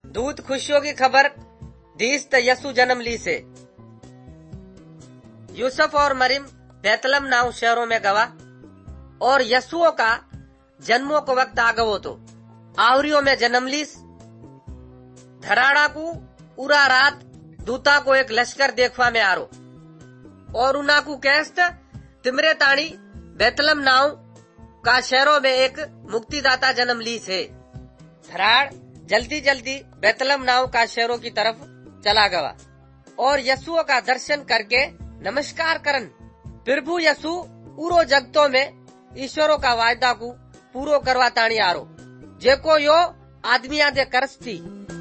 दूत खुशियों की खबर दीस त यसु जन्म ली से। यूसुफ और मरियम बैतलम नाव शहरों में गवा और यसुओं का जन्मों को वक्त आ गवो तो आवरियों में जन्म लीस। धराड़ा को पूरा रात दूता को एक लश्कर देखवा में आरो और उना को कैस्त तिमरे ताणी बैतलम नाव का शहरों में एक मुक्तिदाता जन्म ली से। धराड़ जल्दी जल्दी बैतलम नाव का शहरों की तरफ चला गवा और यसुओं का दर्शन करके नमस्कार करन। प्रभु यसु पूरो जगतों में ईश्वरों का वायदा को पूरो करवा ताणी आरो जेको यो आदमिया दे करस थी।